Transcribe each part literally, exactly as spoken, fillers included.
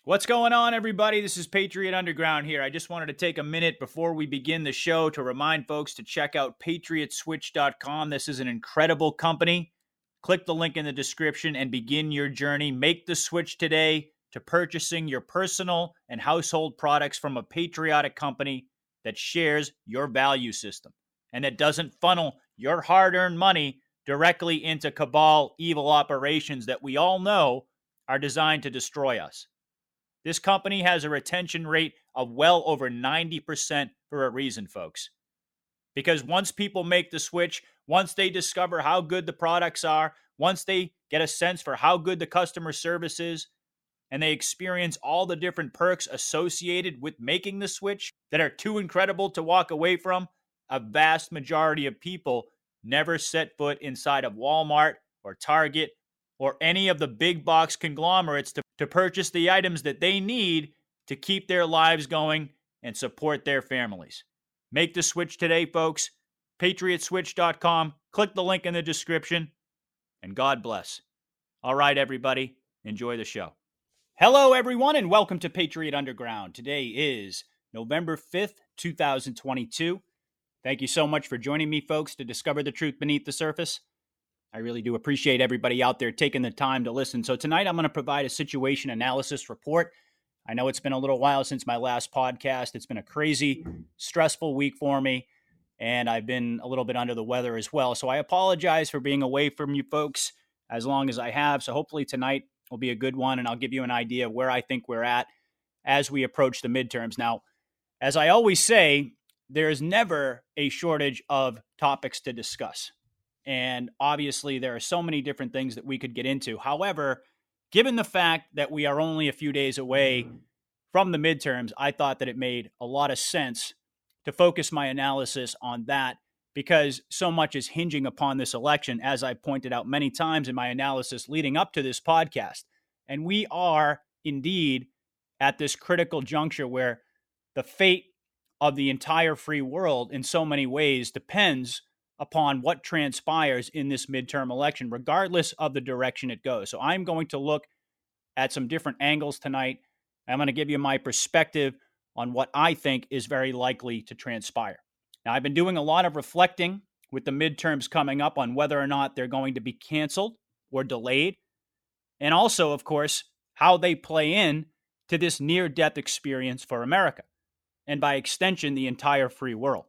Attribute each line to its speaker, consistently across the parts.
Speaker 1: What's going on, everybody? This is Patriot Underground here. I just wanted to take a minute before we begin the show to remind folks to check out patriot switch dot com. This is an incredible company. Click the link in the description and begin your journey. Make the switch today to purchasing your personal and household products from a patriotic company that shares your value system and that doesn't funnel your hard-earned money directly into cabal evil operations that we all know are designed to destroy us. This company has a retention rate of well over ninety percent for a reason, folks. Because once people make the switch, once they discover how good the products are, once they get a sense for how good the customer service is, and they experience all the different perks associated with making the switch that are too incredible to walk away from, a vast majority of people never set foot inside of Walmart or Target or any of the big box conglomerates to, to purchase the items that they need to keep their lives going and support their families. Make the switch today, folks. patriot switch dot com. Click the link in the description, and God bless. All right, everybody, enjoy the show. Hello, everyone, and welcome to Patriot Underground. Today is November fifth, twenty twenty-two. Thank you so much for joining me, folks, to discover the truth beneath the surface. I really do appreciate everybody out there taking the time to listen. So tonight I'm going to provide a situation analysis report. I know it's been a little while since my last podcast. It's been a crazy, stressful week for me, and I've been a little bit under the weather as well. So I apologize for being away from you folks as long as I have. So hopefully tonight will be a good one, and I'll give you an idea of where I think we're at as we approach the midterms. Now, as I always say, there's never a shortage of topics to discuss. And obviously, there are so many different things that we could get into. However, given the fact that we are only a few days away from the midterms, I thought that it made a lot of sense to focus my analysis on that because so much is hinging upon this election, as I pointed out many times in my analysis leading up to this podcast. And we are indeed at this critical juncture where the fate of the entire free world in so many ways depends upon what transpires in this midterm election, regardless of the direction it goes. So I'm going to look at some different angles tonight. I'm going to give you my perspective on what I think is very likely to transpire. Now, I've been doing a lot of reflecting with the midterms coming up on whether or not they're going to be canceled or delayed. And also, of course, how they play in to this near-death experience for America. And by extension, the entire free world.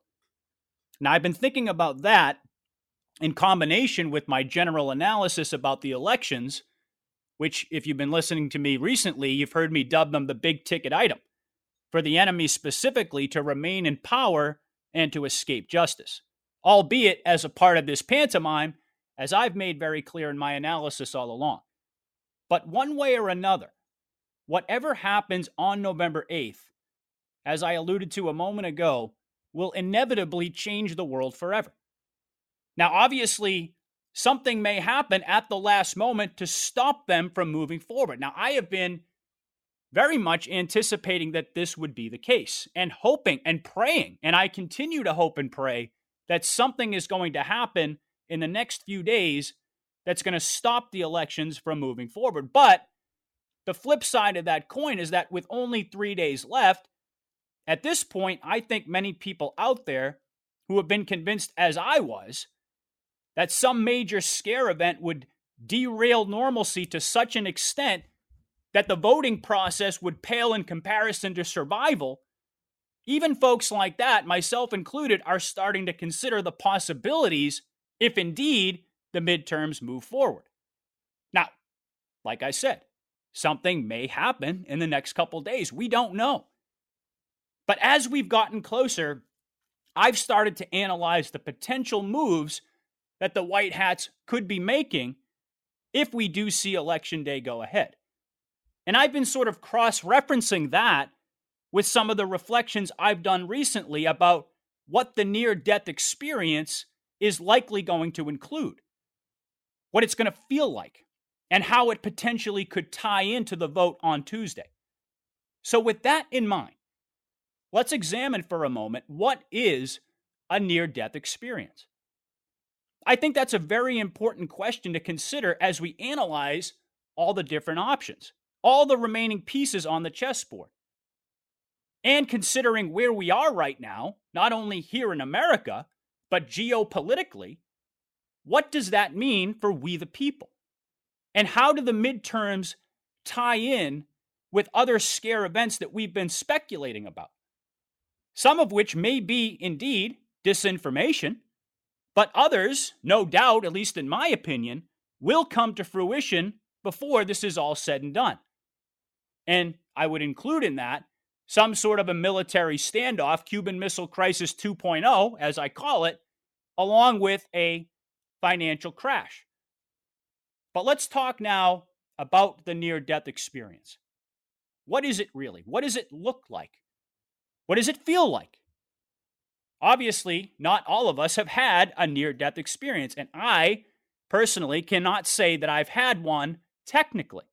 Speaker 1: Now, I've been thinking about that in combination with my general analysis about the elections, which, if you've been listening to me recently, you've heard me dub them the big ticket item for the enemy specifically to remain in power and to escape justice, albeit as a part of this pantomime, as I've made very clear in my analysis all along. But one way or another, whatever happens on November eighth, as I alluded to a moment ago, will inevitably change the world forever. Now, obviously, something may happen at the last moment to stop them from moving forward. Now, I have been very much anticipating that this would be the case and hoping and praying, and I continue to hope and pray that something is going to happen in the next few days that's going to stop the elections from moving forward. But the flip side of that coin is that with only three days left, at this point, I think many people out there who have been convinced, as I was, that some major scare event would derail normalcy to such an extent that the voting process would pale in comparison to survival, even folks like that, myself included, are starting to consider the possibilities if indeed the midterms move forward. Now, like I said, something may happen in the next couple days. We don't know. But as we've gotten closer, I've started to analyze the potential moves that the White Hats could be making if we do see Election Day go ahead. And I've been sort of cross-referencing that with some of the reflections I've done recently about what the near-death experience is likely going to include, what it's going to feel like, and how it potentially could tie into the vote on Tuesday. So with that in mind, let's examine for a moment what is a near-death experience. I think that's a very important question to consider as we analyze all the different options. all the remaining pieces on the chessboard. And considering where we are right now, not only here in America, but geopolitically, what does that mean for we the people? And how do the midterms tie in with other scare events that we've been speculating about? Some of which may be indeed disinformation, but others, no doubt, at least in my opinion, will come to fruition before this is all said and done. And I would include in that some sort of a military standoff, Cuban Missile Crisis two point oh, as I call it, along with a financial crash. But let's talk now about the near-death experience. What is it really? What does it look like? What does it feel like? Obviously, not all of us have had a near-death experience, and I personally cannot say that I've had one technically.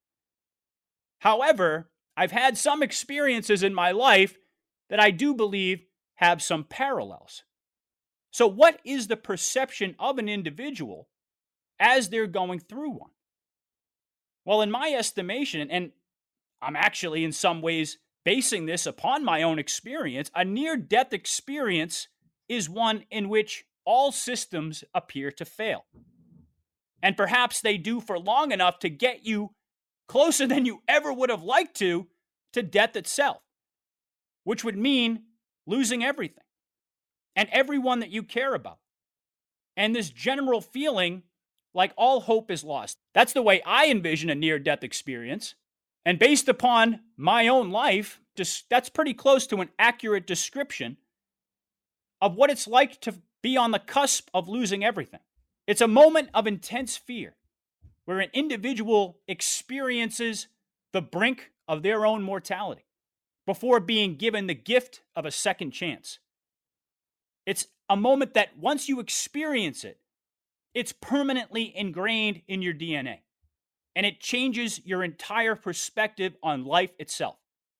Speaker 1: However, I've had some experiences in my life that I do believe have some parallels. So what is the perception of an individual as they're going through one? Well, in my estimation, and I'm actually in some ways basing this upon my own experience, a near-death experience is one in which all systems appear to fail. And perhaps they do for long enough to get you closer than you ever would have liked to, to death itself, which would mean losing everything and everyone that you care about. And this general feeling like all hope is lost. That's the way I envision a near-death experience. And based upon my own life, that's pretty close to an accurate description of what it's like to be on the cusp of losing everything. It's a moment of intense fear where an individual experiences the brink of their own mortality before being given the gift of a second chance. It's a moment that once you experience it, it's permanently ingrained in your D N A, and it changes your entire perspective on life itself.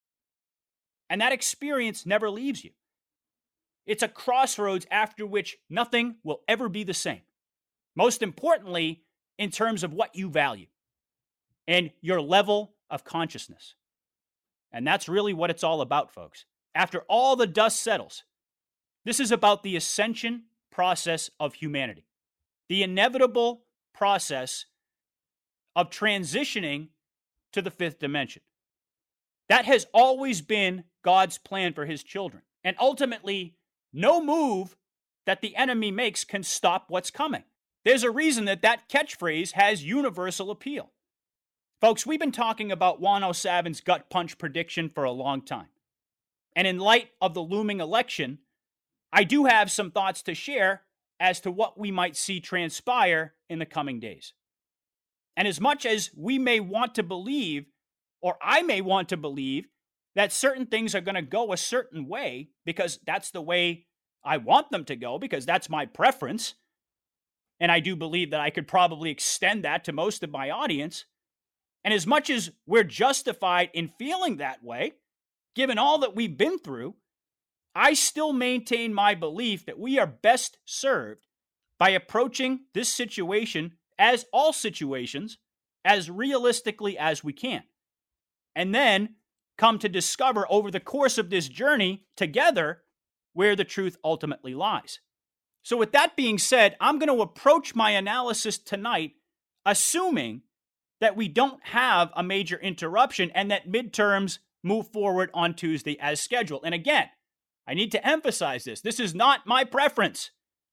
Speaker 1: And that experience never leaves you. It's a crossroads after which nothing will ever be the same. Most importantly, in terms of what you value and your level of consciousness. And that's really what it's all about, folks. After all the dust settles, this is about the ascension process of humanity, the inevitable process of transitioning to the fifth dimension. That has always been God's plan for his children. And ultimately, no move that the enemy makes can stop what's coming. There's a reason that that catchphrase has universal appeal. Folks, we've been talking about Juan O'Savins' gut punch prediction for a long time. And in light of the looming election, I do have some thoughts to share as to what we might see transpire in the coming days. And as much as we may want to believe, or I may want to believe, that certain things are going to go a certain way because that's the way I want them to go, because that's my preference, and I do believe that I could probably extend that to most of my audience. And as much as we're justified in feeling that way, given all that we've been through, I still maintain my belief that we are best served by approaching this situation, as all situations, as realistically as we can. And then come to discover over the course of this journey together where the truth ultimately lies. So with that being said, I'm going to approach my analysis tonight assuming that we don't have a major interruption and that midterms move forward on Tuesday as scheduled. And again, I need to emphasize this. This is not my preference.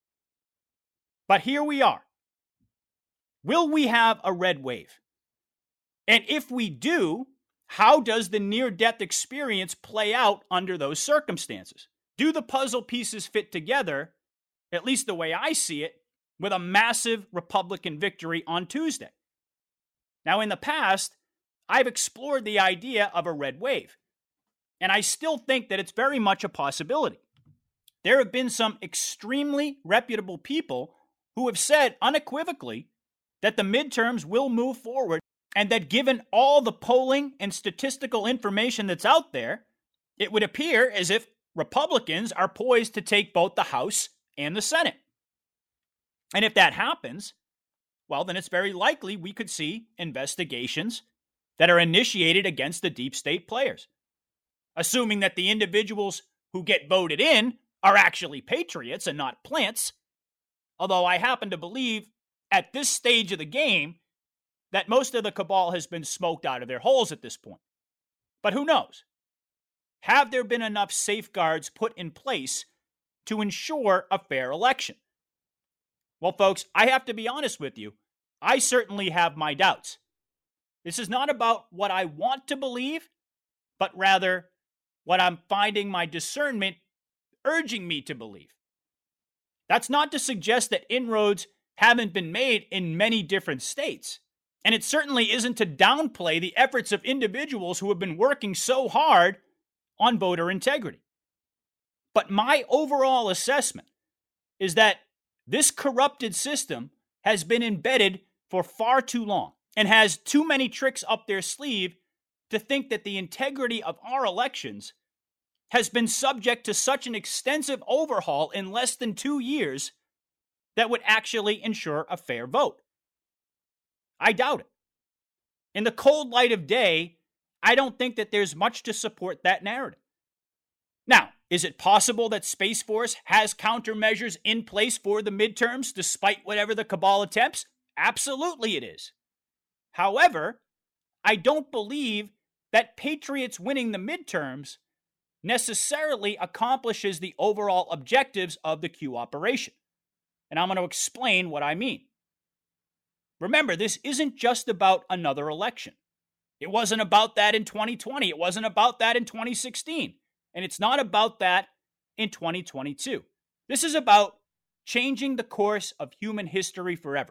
Speaker 1: But here we are. Will we have a red wave? And if we do, how does the near-death experience play out under those circumstances? Do the puzzle pieces fit together, at least the way I see it, with a massive Republican victory on Tuesday? Now, in the past, I've explored the idea of a red wave, and I still think that it's very much a possibility. There have been some extremely reputable people who have said unequivocally that the midterms will move forward, and that given all the polling and statistical information that's out there, it would appear as if Republicans are poised to take both the House and the Senate. And if that happens, well, then it's very likely we could see investigations that are initiated against the deep state players, assuming that the individuals who get voted in are actually patriots and not plants. Although I happen to believe at this stage of the game that most of the cabal has been smoked out of their holes at this point. But who knows? Have there been enough safeguards put in place to ensure a fair election? Well, folks, I have to be honest with you. I certainly have my doubts. This is not about what I want to believe, but rather what I'm finding my discernment urging me to believe. That's not to suggest that inroads haven't been made in many different states. And it certainly isn't to downplay the efforts of individuals who have been working so hard on voter integrity. But my overall assessment is that this corrupted system has been embedded for far too long and has too many tricks up their sleeve to think that the integrity of our elections has been subject to such an extensive overhaul in less than two years that would actually ensure a fair vote. I doubt it. In the cold light of day, I don't think that there's much to support that narrative. Now, is it possible that Space Force has countermeasures in place for the midterms despite whatever the cabal attempts? Absolutely it is. However, I don't believe that Patriots winning the midterms necessarily accomplishes the overall objectives of the Q operation. And I'm going to explain what I mean. Remember, this isn't just about another election. It wasn't about that in twenty twenty. It wasn't about that in twenty sixteen. And it's not about that in twenty twenty-two. This is about changing the course of human history forever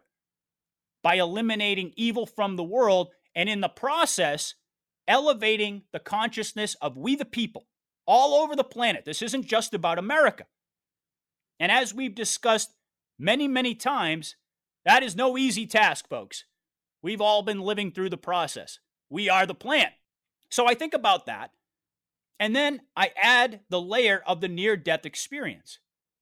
Speaker 1: by eliminating evil from the world and in the process, elevating the consciousness of we the people all over the planet. This isn't just about America. And as we've discussed many, many times, that is no easy task, folks. We've all been living through the process. We are the plan. So I think about that. And then I add the layer of the near-death experience.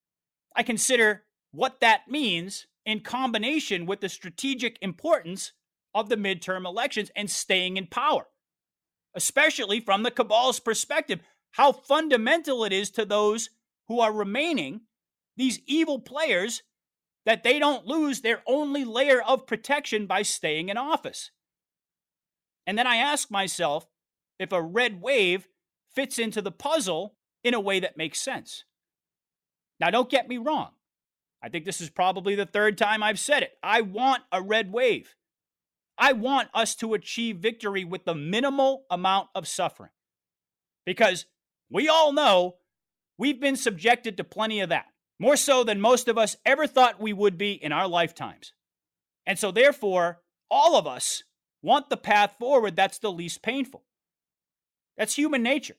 Speaker 1: I consider what that means in combination with the strategic importance of the midterm elections and staying in power, especially from the cabal's perspective, how fundamental it is to those who are remaining, these evil players, that they don't lose their only layer of protection by staying in office. And then I ask myself if a red wave fits into the puzzle in a way that makes sense. Now, don't get me wrong. I think this is probably the third time I've said it. I want a red wave. I want us to achieve victory with the minimal amount of suffering. Because we all know we've been subjected to plenty of that. More so than most of us ever thought we would be in our lifetimes. And so therefore, all of us want the path forward that's the least painful. That's human nature.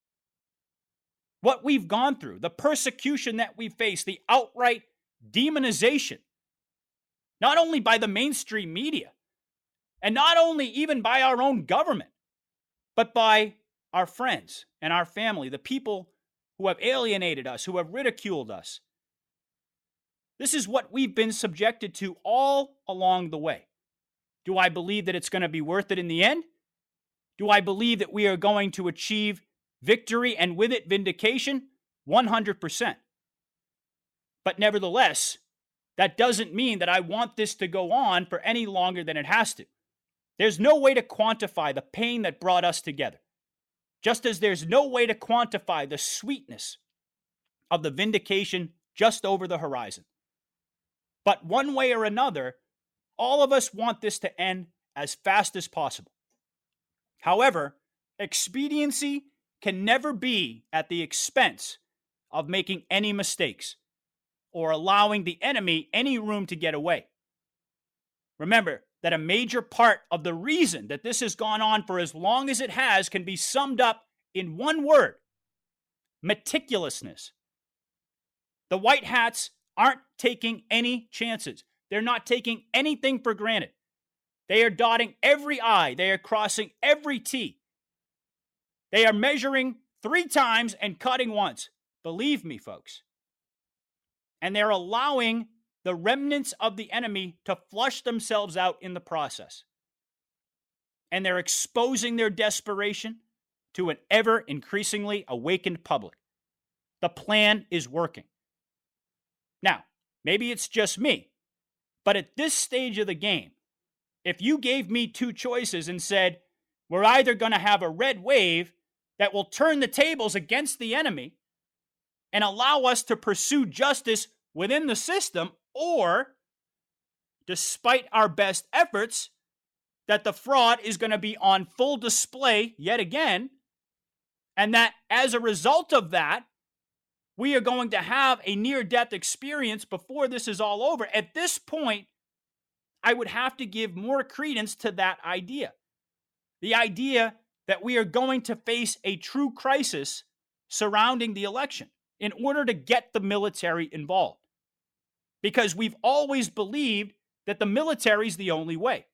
Speaker 1: What we've gone through, the persecution that we face, the outright demonization, not only by the mainstream media, and not only even by our own government, but by our friends and our family, the people who have alienated us, who have ridiculed us. This is what we've been subjected to all along the way. Do I believe that it's going to be worth it in the end? Do I believe that we are going to achieve victory and with it vindication? one hundred percent. But nevertheless, that doesn't mean that I want this to go on for any longer than it has to. There's no way to quantify the pain that brought us together. Just as there's no way to quantify the sweetness of the vindication just over the horizon. But one way or another, all of us want this to end as fast as possible. However, expediency can never be at the expense of making any mistakes or allowing the enemy any room to get away. Remember that a major part of the reason that this has gone on for as long as it has can be summed up in one word: meticulousness. The white hats aren't taking any chances. They're not taking anything for granted. They are dotting every I. They are crossing every T. They are measuring three times and cutting once. Believe me, folks. And they're allowing the remnants of the enemy to flush themselves out in the process. and they're exposing their desperation to an ever increasingly awakened public. The plan is working. Now, maybe it's just me, but at this stage of the game, if you gave me two choices and said, we're either going to have a red wave that will turn the tables against the enemy and allow us to pursue justice within the system, or, despite our best efforts, that the fraud is going to be on full display yet again, and that as a result of that, we are going to have a near-death experience before this is all over. At this point, I would have to give more credence to that idea. The idea that we are going to face a true crisis surrounding the election in order to get the military involved. Because we've always believed that the military is the only way.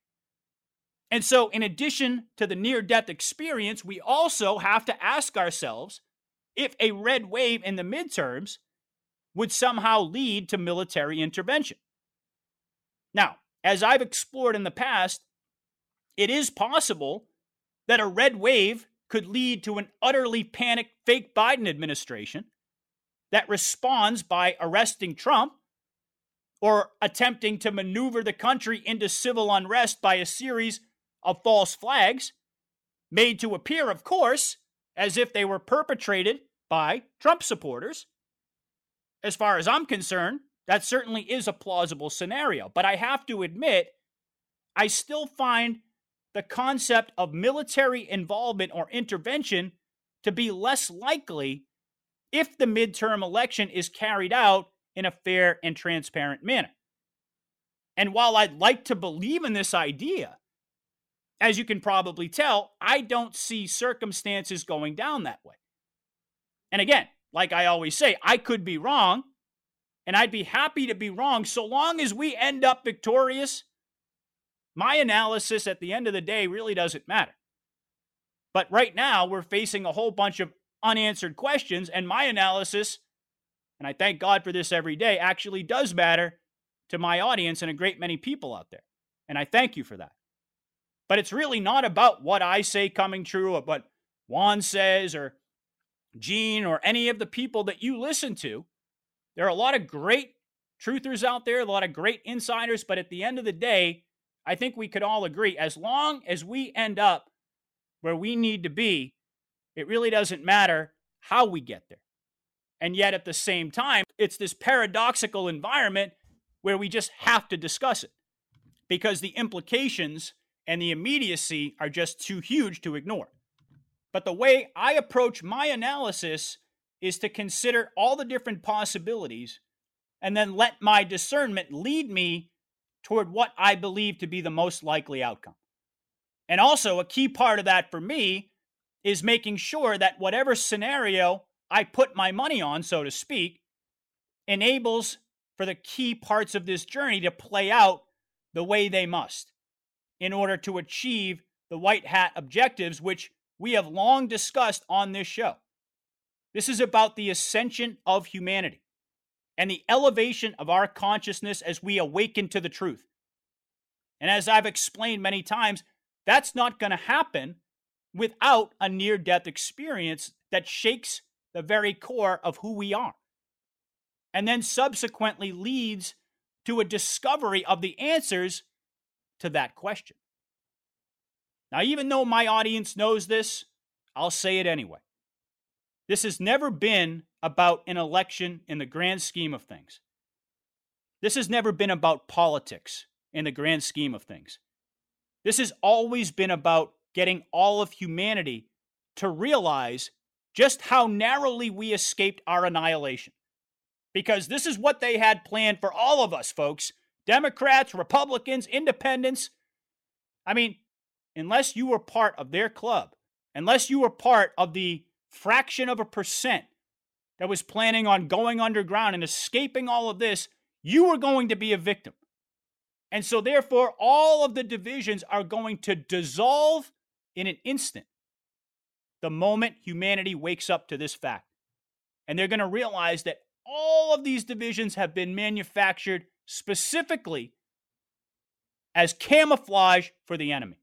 Speaker 1: And so, in addition to the near-death experience, we also have to ask ourselves if a red wave in the midterms would somehow lead to military intervention. Now, as I've explored in the past, it is possible that a red wave could lead to an utterly panicked fake Biden administration that responds by arresting Trump or attempting to maneuver the country into civil unrest by a series of false flags, made to appear, of course, as if they were perpetrated by Trump supporters. As far as I'm concerned, that certainly is a plausible scenario. But I have to admit, I still find the concept of military involvement or intervention to be less likely if the midterm election is carried out in a fair and transparent manner. And while I'd like to believe in this idea, as you can probably tell, I don't see circumstances going down that way. And again, like I always say, I could be wrong, and I'd be happy to be wrong so long as we end up victorious. My analysis at the end of the day really doesn't matter. But right now, we're facing a whole bunch of unanswered questions, and my analysis, and I thank God for this every day, actually does matter to my audience and a great many people out there. And I thank you for that. But it's really not about what I say coming true, or what Juan says, or Gene, or any of the people that you listen to. There are a lot of great truthers out there, a lot of great insiders, but at the end of the day, I think we could all agree, as long as we end up where we need to be, it really doesn't matter how we get there. And yet at the same time, it's this paradoxical environment where we just have to discuss it because the implications and the immediacy are just too huge to ignore. But the way I approach my analysis is to consider all the different possibilities and then let my discernment lead me toward what I believe to be the most likely outcome. And also, a key part of that for me is making sure that whatever scenario I put my money on, so to speak, enables for the key parts of this journey to play out the way they must in order to achieve the white hat objectives, which we have long discussed on this show. This is about the ascension of humanity and the elevation of our consciousness as we awaken to the truth. And as I've explained many times, that's not going to happen without a near-death experience that shakes the very core of who we are, and then subsequently leads to a discovery of the answers to that question. Now, even though my audience knows this, I'll say it anyway. This has never been about an election in the grand scheme of things. This has never been about politics in the grand scheme of things. This has always been about getting all of humanity to realize just how narrowly we escaped our annihilation. Because this is what they had planned for all of us, folks. Democrats, Republicans, independents. I mean, unless you were part of their club, unless you were part of the fraction of a percent that was planning on going underground and escaping all of this, you were going to be a victim. And so therefore, all of the divisions are going to dissolve in an instant the moment humanity wakes up to this fact. And they're going to realize that all of these divisions have been manufactured specifically as camouflage for the enemy,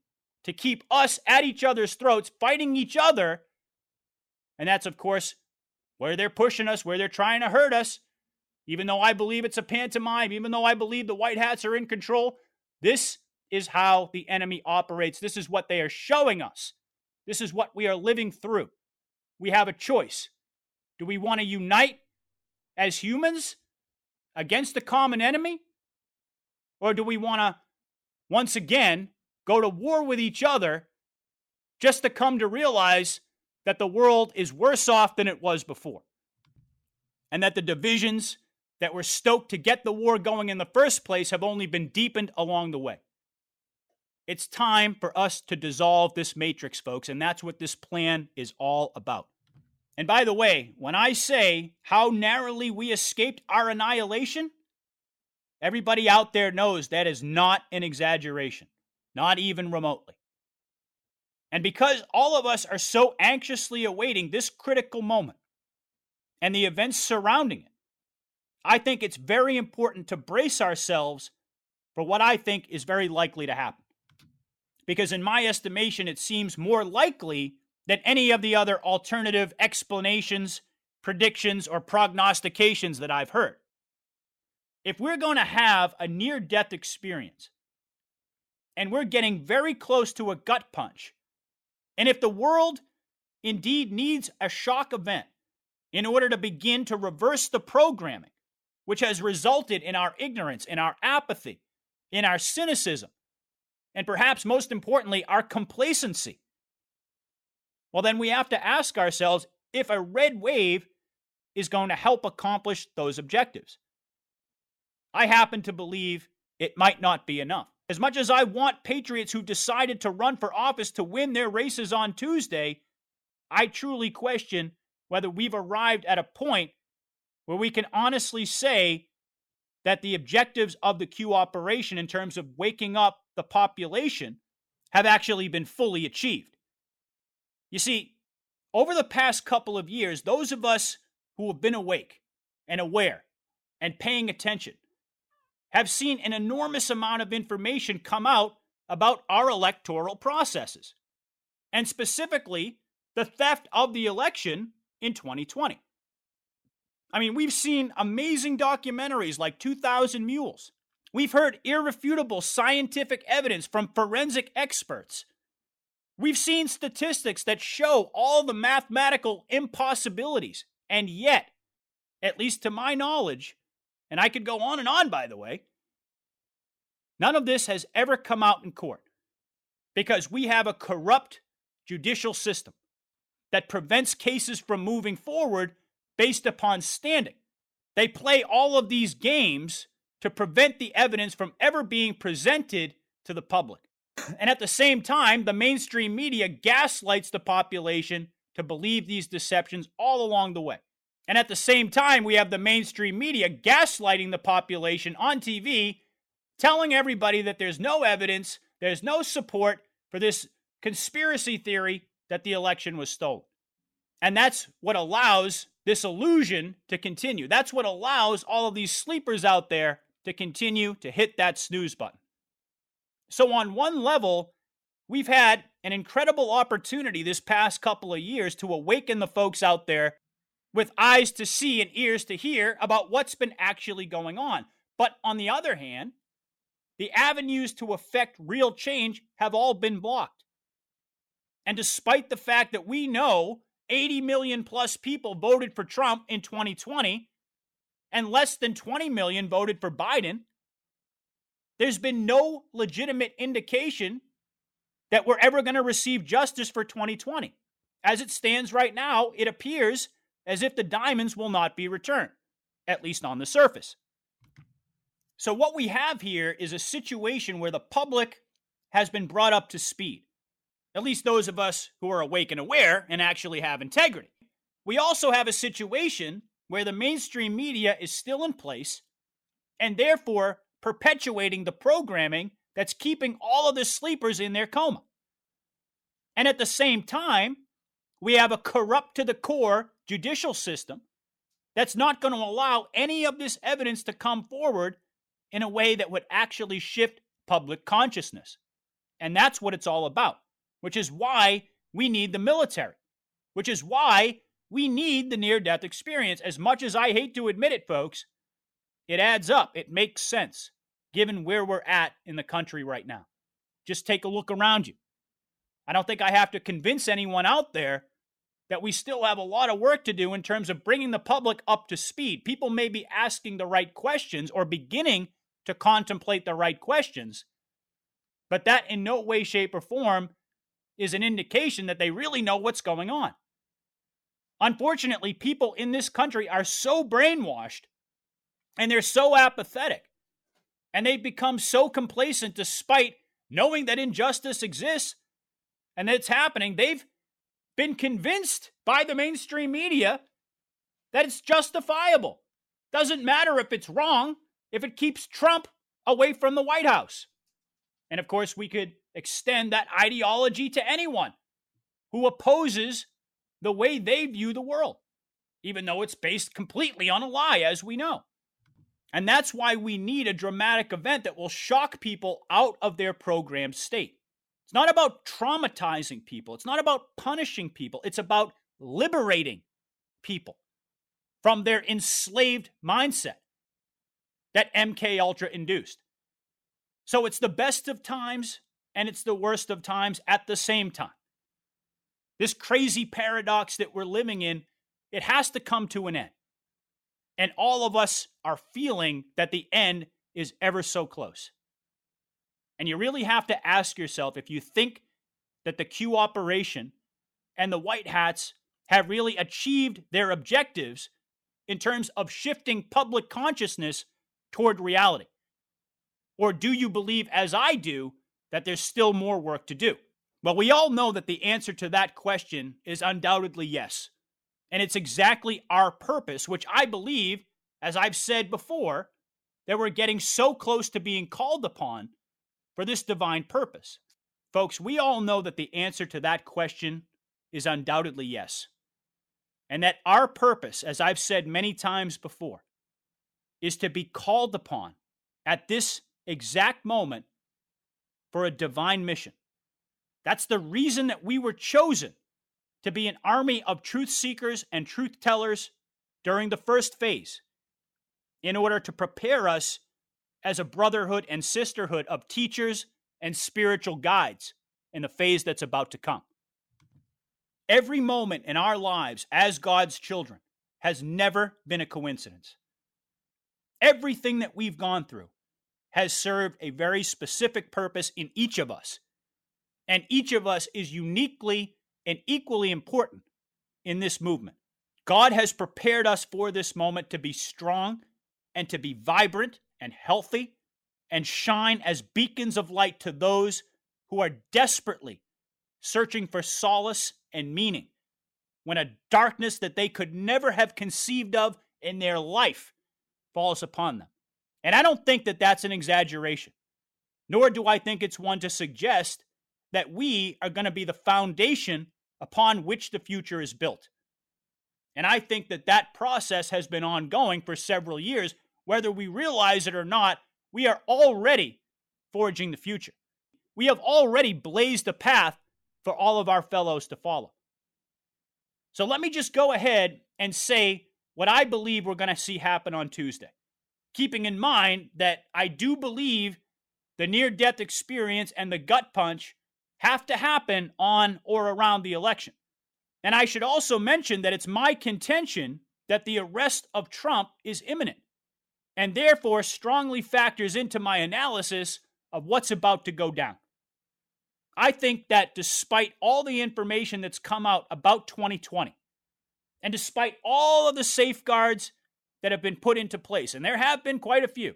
Speaker 1: to keep us at each other's throats, fighting each other. And that's, of course, where they're pushing us, where they're trying to hurt us. Even though I believe it's a pantomime, even though I believe the white hats are in control, this is how the enemy operates. This is what they are showing us. This is what we are living through. We have a choice. Do we want to unite as humans against the common enemy? Or do we want to, once again, go to war with each other just to come to realize that the world is worse off than it was before? And that the divisions that were stoked to get the war going in the first place have only been deepened along the way. It's time for us to dissolve this matrix, folks, and that's what this plan is all about. And by the way, when I say how narrowly we escaped our annihilation, everybody out there knows that is not an exaggeration, not even remotely. And because all of us are so anxiously awaiting this critical moment and the events surrounding it, I think it's very important to brace ourselves for what I think is very likely to happen. Because in my estimation, it seems more likely than any of the other alternative explanations, predictions, or prognostications that I've heard. If we're going to have a near-death experience, and we're getting very close to a gut punch, and if the world indeed needs a shock event in order to begin to reverse the programming, which has resulted in our ignorance, in our apathy, in our cynicism, and perhaps most importantly, our complacency, well, then we have to ask ourselves if a red wave is going to help accomplish those objectives. I happen to believe it might not be enough. As much as I want patriots who decided to run for office to win their races on Tuesday, I truly question whether we've arrived at a point where we can honestly say that the objectives of the Q operation in terms of waking up the population have actually been fully achieved. You see, over the past couple of years, those of us who have been awake and aware and paying attention have seen an enormous amount of information come out about our electoral processes, and specifically the theft of the election in twenty twenty. I mean, we've seen amazing documentaries like two thousand Mules. We've heard irrefutable scientific evidence from forensic experts. We've seen statistics that show all the mathematical impossibilities. And yet, at least to my knowledge, and I could go on and on, by the way, none of this has ever come out in court because we have a corrupt judicial system that prevents cases from moving forward based upon standing. They play all of these games to prevent the evidence from ever being presented to the public. And at the same time, the mainstream media gaslights the population to believe these deceptions all along the way. And at the same time, we have the mainstream media gaslighting the population on T V, telling everybody that there's no evidence, there's no support for this conspiracy theory that the election was stolen. And that's what allows this illusion to continue. That's what allows all of these sleepers out there to continue to hit that snooze button. So on one level, we've had an incredible opportunity this past couple of years to awaken the folks out there with eyes to see and ears to hear about what's been actually going on. But on the other hand, the avenues to effect real change have all been blocked. And despite the fact that we know eighty million plus people voted for Trump in twenty twenty, and less than twenty million voted for Biden, there's been no legitimate indication that we're ever going to receive justice for twenty twenty. As it stands right now, it appears as if the diamonds will not be returned, at least on the surface. So what we have here is a situation where the public has been brought up to speed, at least those of us who are awake and aware and actually have integrity. We also have a situation where the mainstream media is still in place and therefore perpetuating the programming that's keeping all of the sleepers in their coma. And at the same time, we have a corrupt to the core judicial system that's not going to allow any of this evidence to come forward in a way that would actually shift public consciousness. And that's what it's all about, which is why we need the military, which is why we need the near-death experience. As much as I hate to admit it, folks, it adds up. It makes sense, given where we're at in the country right now. Just take a look around you. I don't think I have to convince anyone out there that we still have a lot of work to do in terms of bringing the public up to speed. People may be asking the right questions or beginning to contemplate the right questions, but that in no way, shape, or form is an indication that they really know what's going on. Unfortunately, people in this country are so brainwashed and they're so apathetic and they've become so complacent despite knowing that injustice exists and that it's happening. They've been convinced by the mainstream media that it's justifiable. Doesn't matter if it's wrong, if it keeps Trump away from the White House. And of course, we could extend that ideology to anyone who opposes the way they view the world, even though it's based completely on a lie, as we know. And that's why we need a dramatic event that will shock people out of their programmed state. It's not about traumatizing people. It's not about punishing people. It's about liberating people from their enslaved mindset that M K Ultra induced. So it's the best of times and it's the worst of times at the same time. This crazy paradox that we're living in, it has to come to an end. And all of us are feeling that the end is ever so close. And you really have to ask yourself if you think that the Q operation and the white hats have really achieved their objectives in terms of shifting public consciousness toward reality. Or do you believe, as I do, that there's still more work to do? Well, we all know that the answer to that question is undoubtedly yes. And it's exactly our purpose, which I believe, as I've said before, that we're getting so close to being called upon for this divine purpose. Folks, we all know that the answer to that question is undoubtedly yes. And that our purpose, as I've said many times before, is to be called upon at this exact moment for a divine mission. That's the reason that we were chosen to be an army of truth seekers and truth tellers during the first phase, in order to prepare us as a brotherhood and sisterhood of teachers and spiritual guides in the phase that's about to come. Every moment in our lives as God's children has never been a coincidence. Everything that we've gone through has served a very specific purpose in each of us. And each of us is uniquely and equally important in this movement. God has prepared us for this moment to be strong and to be vibrant and healthy and shine as beacons of light to those who are desperately searching for solace and meaning when a darkness that they could never have conceived of in their life falls upon them. And I don't think that that's an exaggeration, nor do I think it's one to suggest that we are going to be the foundation upon which the future is built. And I think that that process has been ongoing for several years. Whether we realize it or not, we are already forging the future. We have already blazed a path for all of our fellows to follow. So let me just go ahead and say what I believe we're going to see happen on Tuesday, keeping in mind that I do believe the near-death experience and the gut punch have to happen on or around the election. And I should also mention that it's my contention that the arrest of Trump is imminent, and therefore strongly factors into my analysis of what's about to go down. I think that despite all the information that's come out about twenty twenty, and despite all of the safeguards that have been put into place, and there have been quite a few,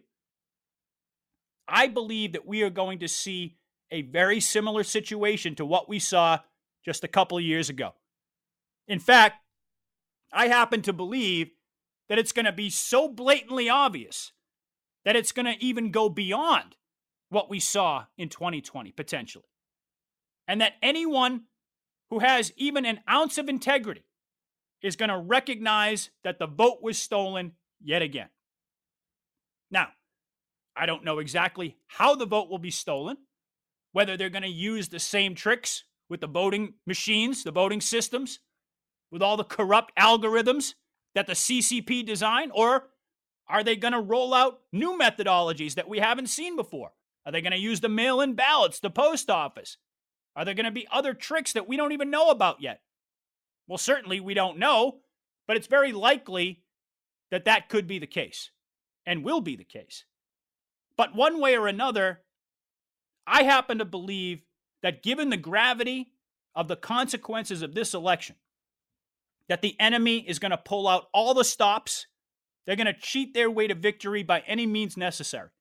Speaker 1: I believe that we are going to see a very similar situation to what we saw just a couple of years ago. In fact, I happen to believe that it's going to be so blatantly obvious that it's going to even go beyond what we saw in twenty twenty, potentially. And that anyone who has even an ounce of integrity is going to recognize that the vote was stolen yet again. Now, I don't know exactly how the vote will be stolen. whether they're going to use the same tricks with the voting machines, the voting systems, with all the corrupt algorithms that the C C P designed, or are they going to roll out new methodologies that we haven't seen before? Are they going to use the mail-in ballots, the post office? Are there going to be other tricks that we don't even know about yet? Well, certainly we don't know, but it's very likely that that could be the case and will be the case. But one way or another, I happen to believe that given the gravity of the consequences of this election, that the enemy is going to pull out all the stops. They're going to cheat their way to victory by any means necessary.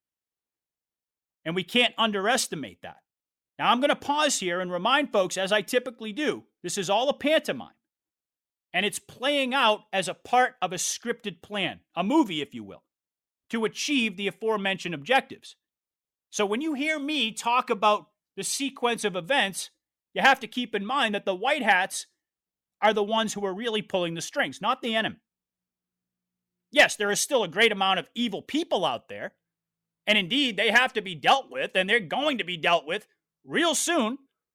Speaker 1: And we can't underestimate that. Now, I'm going to pause here and remind folks, as I typically do, this is all a pantomime. And it's playing out as a part of a scripted plan, a movie, if you will, to achieve the aforementioned objectives. So when you hear me talk about the sequence of events, you have to keep in mind that the white hats are the ones who are really pulling the strings, not the enemy. Yes, there is still a great amount of evil people out there, and indeed, they have to be dealt with, and they're going to be dealt with real soon.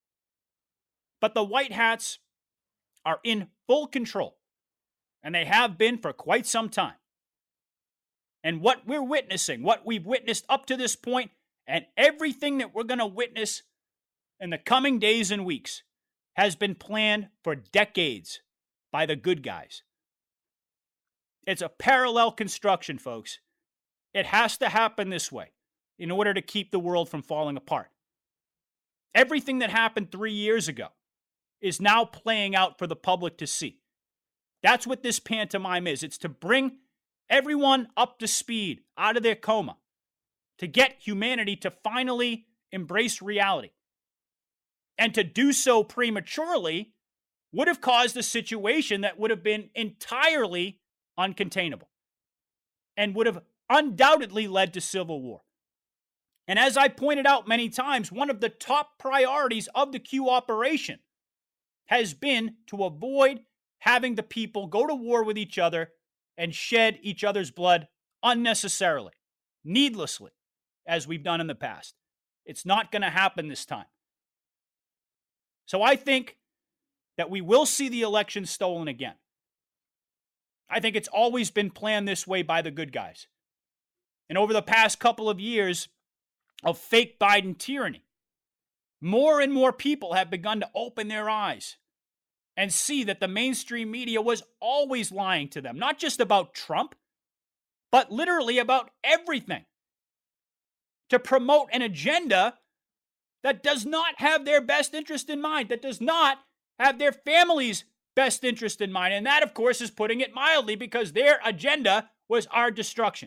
Speaker 1: But the white hats are in full control, and they have been for quite some time. And what we're witnessing, what we've witnessed up to this point, and everything that we're going to witness in the coming days and weeks has been planned for decades by the good guys. It's a parallel construction, folks. It has to happen this way in order to keep the world from falling apart. Everything that happened three years ago is now playing out for the public to see. That's what this pantomime is. It's to bring everyone up to speed, out of their coma, to get humanity to finally embrace reality. And to do so prematurely would have caused a situation that would have been entirely uncontainable and would have undoubtedly led to civil war. And as I pointed out many times, one of the top priorities of the Q operation has been to avoid having the people go to war with each other and shed each other's blood unnecessarily, needlessly, as we've done in the past. It's not going to happen this time. So I think that we will see the election stolen again. I think it's always been planned this way by the good guys. And over the past couple of years of fake Biden tyranny, more and more people have begun to open their eyes and see that the mainstream media was always lying to them, not just about Trump, but literally about everything, to promote an agenda that does not have their best interest in mind, that does not have their family's best interest in mind. And that, of course, is putting it mildly, because their agenda was our destruction.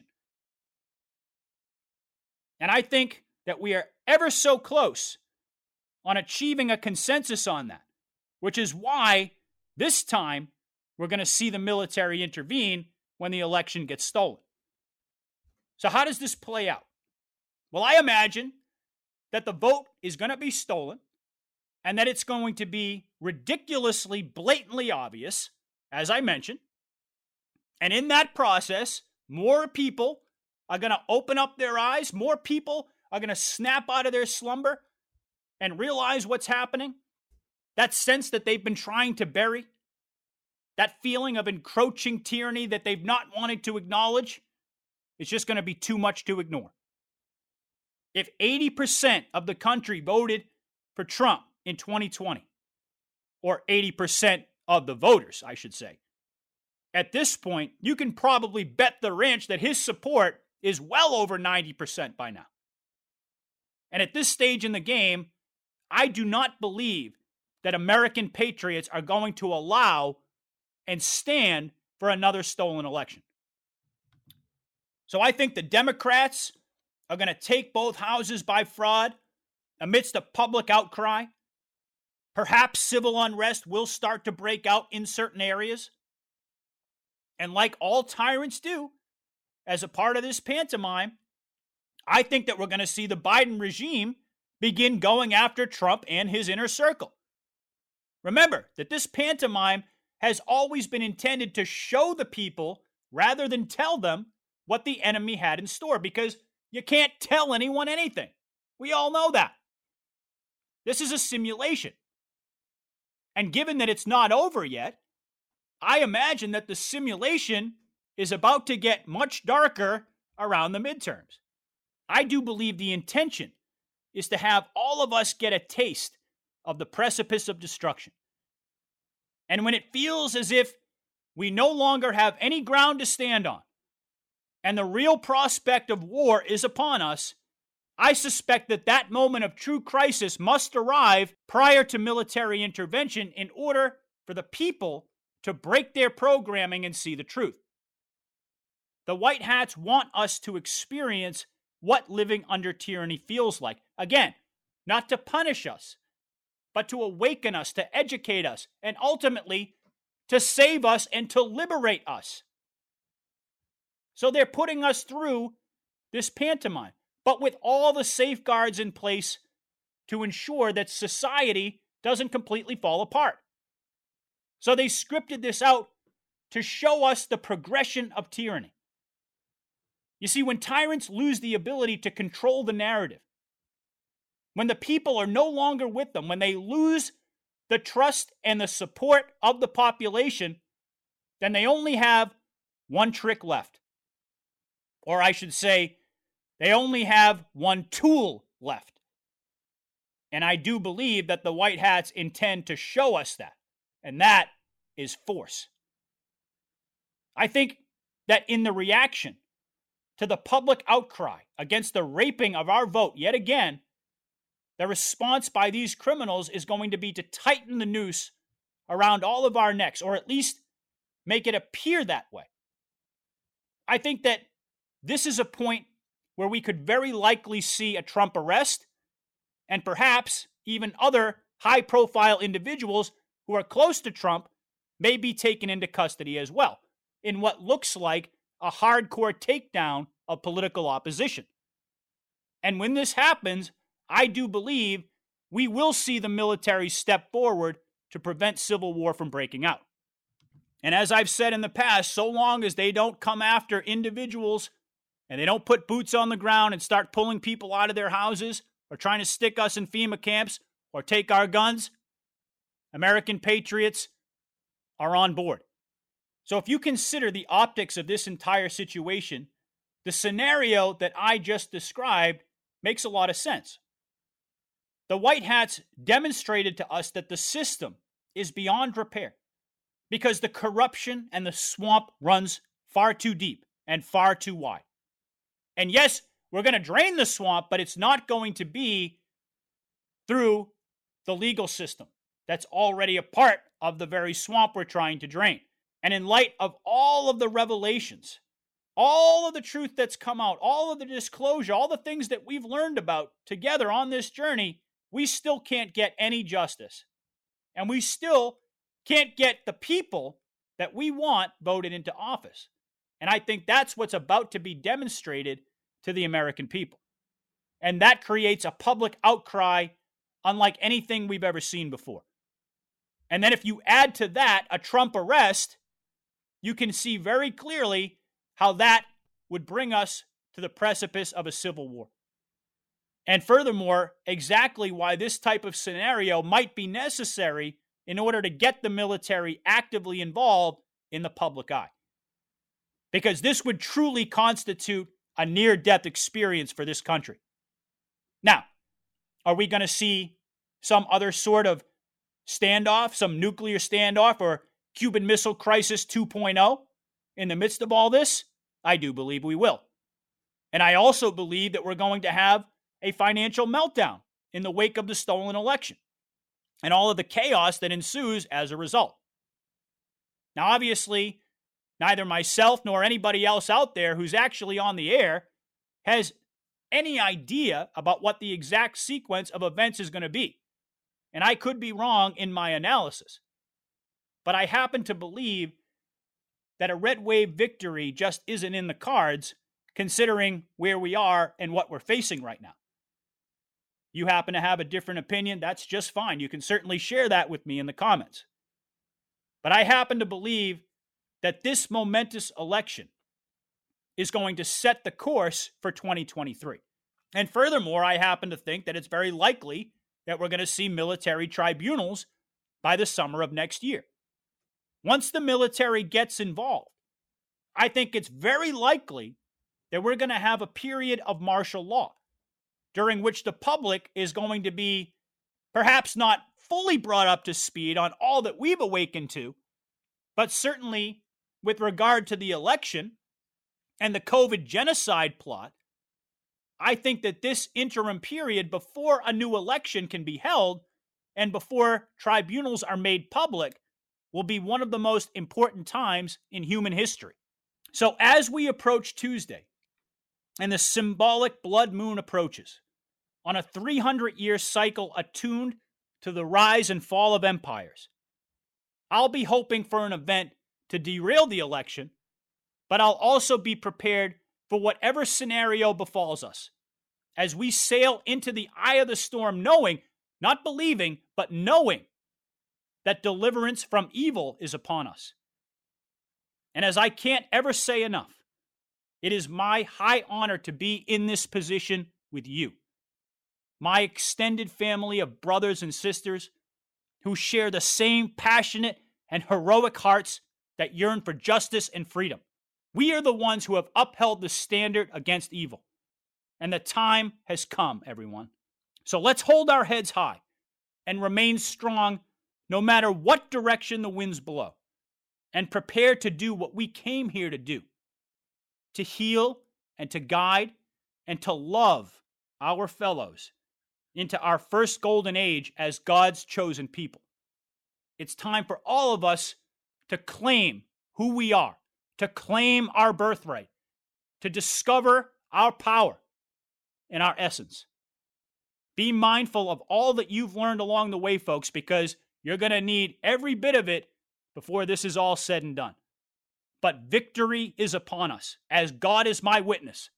Speaker 1: And I think that we are ever so close on achieving a consensus on that, which is why this time we're going to see the military intervene when the election gets stolen. So how does this play out? Well, I imagine that the vote is going to be stolen and that it's going to be ridiculously, blatantly obvious, as I mentioned. And in that process, more people are going to open up their eyes. More people are going to snap out of their slumber and realize what's happening. That sense that they've been trying to bury, that feeling of encroaching tyranny that they've not wanted to acknowledge, is just going to be too much to ignore. If eighty percent of the country voted for Trump in twenty twenty, or eighty percent of the voters, I should say, at this point, you can probably bet the ranch that his support is well over ninety percent by now. And at this stage in the game, I do not believe that American patriots are going to allow and stand for another stolen election. So I think the Democrats are going to take both houses by fraud amidst a public outcry. Perhaps civil unrest will start to break out in certain areas. And like all tyrants do, as a part of this pantomime, I think that we're going to see the Biden regime begin going after Trump and his inner circle. Remember that this pantomime has always been intended to show the people, rather than tell them, what the enemy had in store, because you can't tell anyone anything. We all know that. This is a simulation. And given that it's not over yet, I imagine that the simulation is about to get much darker around the midterms. I do believe the intention is to have all of us get a taste of the precipice of destruction. And when it feels as if we no longer have any ground to stand on, and the real prospect of war is upon us, I suspect that that moment of true crisis must arrive prior to military intervention in order for the people to break their programming and see the truth. The White Hats want us to experience what living under tyranny feels like. Again, not to punish us, but to awaken us, to educate us, and ultimately to save us and to liberate us. So they're putting us through this pantomime, but with all the safeguards in place to ensure that society doesn't completely fall apart. So they scripted this out to show us the progression of tyranny. You see, when tyrants lose the ability to control the narrative, when the people are no longer with them, when they lose the trust and the support of the population, then they only have one trick left. Or I should say, they only have one tool left. And I do believe that the White Hats intend to show us that. And that is force. I think that in the reaction to the public outcry against the raping of our vote yet again, the response by these criminals is going to be to tighten the noose around all of our necks, or at least make it appear that way. I think that this is a point where we could very likely see a Trump arrest, and perhaps even other high-profile individuals who are close to Trump may be taken into custody as well, in what looks like a hardcore takedown of political opposition. And when this happens, I do believe we will see the military step forward to prevent civil war from breaking out. And as I've said in the past, so long as they don't come after individuals and they don't put boots on the ground and start pulling people out of their houses or trying to stick us in FEMA camps or take our guns, American patriots are on board. So if you consider the optics of this entire situation, the scenario that I just described makes a lot of sense. The White Hats demonstrated to us that the system is beyond repair because the corruption and the swamp runs far too deep and far too wide. And yes, we're going to drain the swamp, but it's not going to be through the legal system. That's already a part of the very swamp we're trying to drain. And in light of all of the revelations, all of the truth that's come out, all of the disclosure, all the things that we've learned about together on this journey, we still can't get any justice. And we still can't get the people that we want voted into office. And I think that's what's about to be demonstrated to the American people. And that creates a public outcry unlike anything we've ever seen before. And then if you add to that a Trump arrest, you can see very clearly how that would bring us to the precipice of a civil war. And furthermore, exactly why this type of scenario might be necessary in order to get the military actively involved in the public eye. Because this would truly constitute a near-death experience for this country. Now, are we going to see some other sort of standoff, some nuclear standoff, or Cuban Missile Crisis two point oh in the midst of all this? I do believe we will. And I also believe that we're going to have a financial meltdown in the wake of the stolen election and all of the chaos that ensues as a result. Now, obviously, neither myself nor anybody else out there who's actually on the air has any idea about what the exact sequence of events is going to be. And I could be wrong in my analysis. But I happen to believe that a red wave victory just isn't in the cards, considering where we are and what we're facing right now. You happen to have a different opinion, that's just fine. You can certainly share that with me in the comments. But I happen to believe that this momentous election is going to set the course for twenty twenty-three. And furthermore, I happen to think that it's very likely that we're going to see military tribunals by the summer of next year. Once the military gets involved, I think it's very likely that we're going to have a period of martial law during which the public is going to be perhaps not fully brought up to speed on all that we've awakened to, but certainly with regard to the election and the COVID genocide plot, I think that this interim period before a new election can be held and before tribunals are made public will be one of the most important times in human history. So as we approach Tuesday and the symbolic blood moon approaches on a three hundred year cycle attuned to the rise and fall of empires, I'll be hoping for an event to derail the election, but I'll also be prepared for whatever scenario befalls us as we sail into the eye of the storm, knowing, not believing, but knowing that deliverance from evil is upon us. And as I can't ever say enough, it is my high honor to be in this position with you, my extended family of brothers and sisters who share the same passionate and heroic hearts that yearn for justice and freedom. We are the ones who have upheld the standard against evil. And the time has come, everyone. So let's hold our heads high and remain strong no matter what direction the winds blow, and prepare to do what we came here to do, to heal and to guide and to love our fellows into our first golden age as God's chosen people. It's time for all of us to claim who we are, to claim our birthright, to discover our power and our essence. Be mindful of all that you've learned along the way, folks, because you're going to need every bit of it before this is all said and done. But victory is upon us, as God is my witness.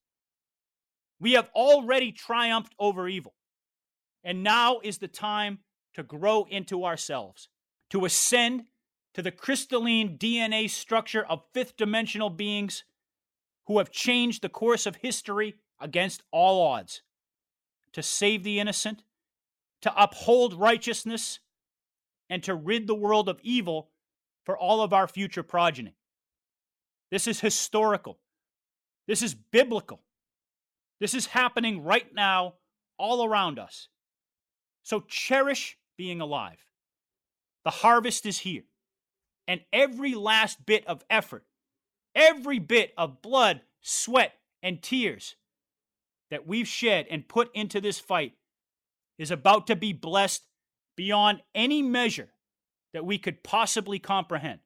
Speaker 1: We have already triumphed over evil, and now is the time to grow into ourselves, to ascend to the crystalline D N A structure of fifth dimensional beings who have changed the course of history against all odds, to save the innocent, to uphold righteousness, and to rid the world of evil for all of our future progeny. This is historical. This is biblical. This is happening right now all around us. So cherish being alive. The harvest is here. And every last bit of effort, every bit of blood, sweat, and tears that we've shed and put into this fight is about to be blessed beyond any measure that we could possibly comprehend.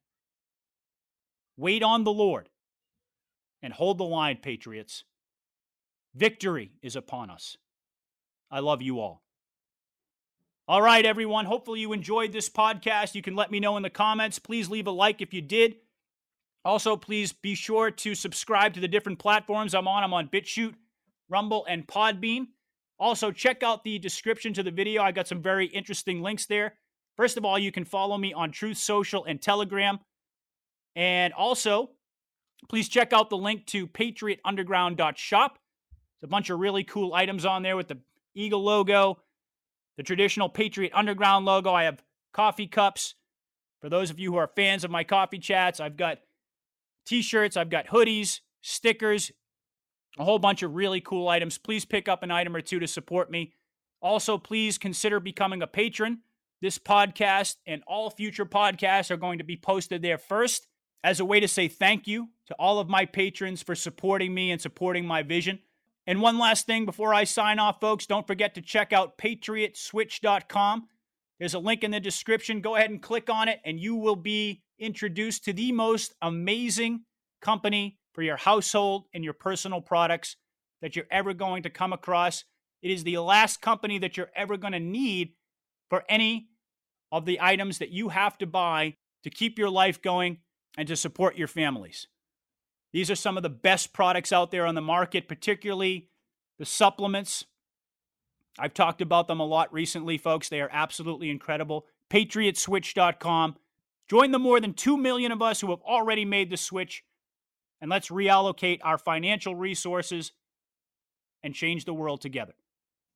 Speaker 1: Wait on the Lord and hold the line, patriots. Victory is upon us. I love you all. All right, everyone. Hopefully you enjoyed this podcast. You can let me know in the comments. Please leave a like if you did. Also, please be sure to subscribe to the different platforms I'm on. I'm on BitChute, Rumble, and Podbean. Also, check out the description to the video. I got some very interesting links there. First of all, you can follow me on Truth Social and Telegram. And also, please check out the link to patriot underground dot shop. There's a bunch of really cool items on there with the Eagle logo, the traditional Patriot Underground logo. I have coffee cups. For those of you who are fans of my coffee chats, I've got t-shirts, I've got hoodies, stickers, a whole bunch of really cool items. Please pick up an item or two to support me. Also, please consider becoming a patron. This podcast and all future podcasts are going to be posted there first as a way to say thank you to all of my patrons for supporting me and supporting my vision. And one last thing before I sign off, folks, don't forget to check out patriot switch dot com. There's a link in the description. Go ahead and click on it, and you will be introduced to the most amazing company for your household and your personal products that you're ever going to come across. It is the last company that you're ever going to need for any of the items that you have to buy to keep your life going and to support your families. These are some of the best products out there on the market, particularly the supplements. I've talked about them a lot recently, folks. They are absolutely incredible. patriot switch dot com. Join the more than two million of us who have already made the switch, and let's reallocate our financial resources and change the world together.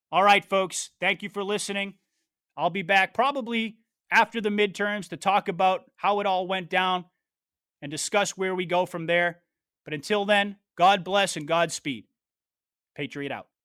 Speaker 1: All right, folks, thank you for listening. I'll be back probably after the midterms to talk about how it all went down and discuss where we go from there. But until then, God bless and Godspeed. Patriot out.